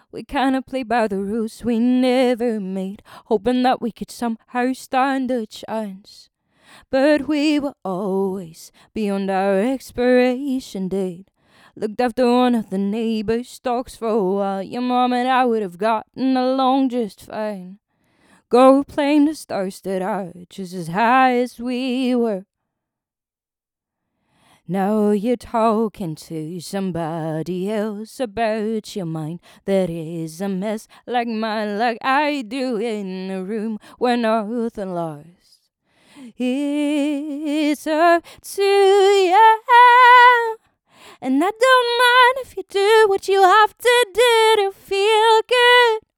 We kinda played by the rules we never made, hoping that we could somehow stand a chance. But we were always beyond our expiration date. Looked after one of the neighbor's dogs for a while. Your mom and I would have gotten along just fine. Go claim the stars stood out just as high as we were. Now you're talking to somebody else about your mind that is a mess like mine, like I do in a room where nothing lasts. It's up to you, and I don't mind if you do what you have to do to feel good.